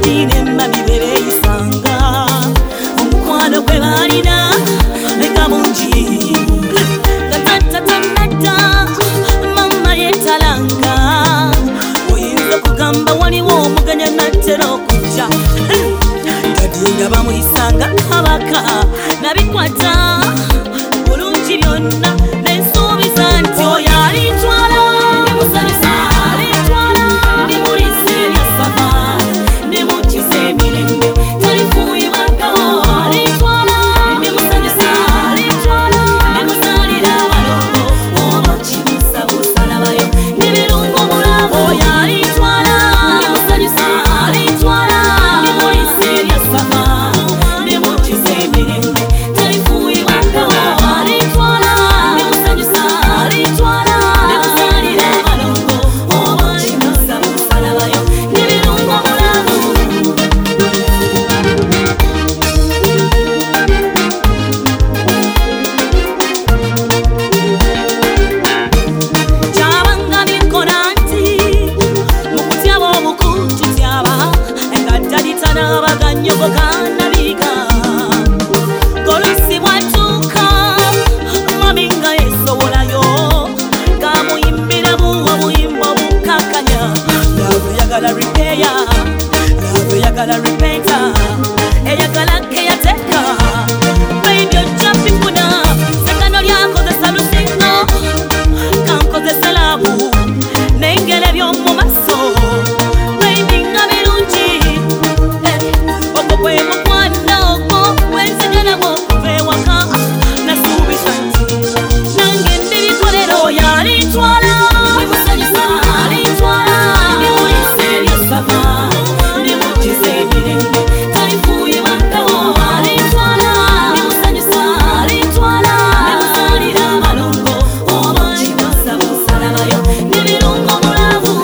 dadi ne mami bereisanga omukwano gwe balina leka mungi gatatatanata mama yetalanga oyinza okugamba waliwo omuganya natera okujja dadi nga bamuyisanga kabaka nabikwata bulungi byonna nensuubiza nti oyo alitwala nemusanyusa alitwala nemulisa ebyasaba nemukiza emirembe talifuuyibwagawo alitwala nemusanyusa alitwala nemusalira abalongo oba kimusabusa labayo nebirungo mulamu oyo alitwala nemusanyusa alitwala nemulisa ebyasaba nemukiza emirembe talifuuyibwagawo alitwala nemusanyusa alitwala nemusalira abalongo oba kimusabusa labayo nebirungo mulamu kyabanga bikola nti mukutyaba omukututyaba nga dadi tanabaganyogo kanabiga golusi bwatuuka mami nga yesowolayo ngamuyimbiramu obuyimba obukakanya yagala ripeya yagala ripeta eyagala keyateka baby ojja mpifuna sekano lyakozesa lusingo kankozesa laabu nengere by'omu maso baby nga birungi ogwo gwe mukwano ogwo gwenziganamu okuva ewaka nasuubisa nti nange ndibikolera oyo alitwala nemusanyusa alitwala nemulisa ebyasaba nemukiza emirembe talifuuyibwagawo alitwala nemusanyusa alitwala nemusalira abalongo oba kimusabusa labayo nebirungo mulamu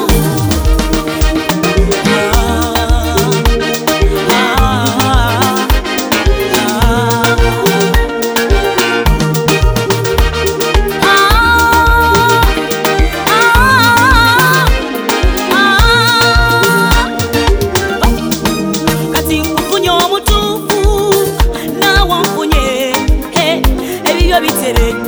kati nkufunye omutuufu naawe onfunye ebibyo biteredde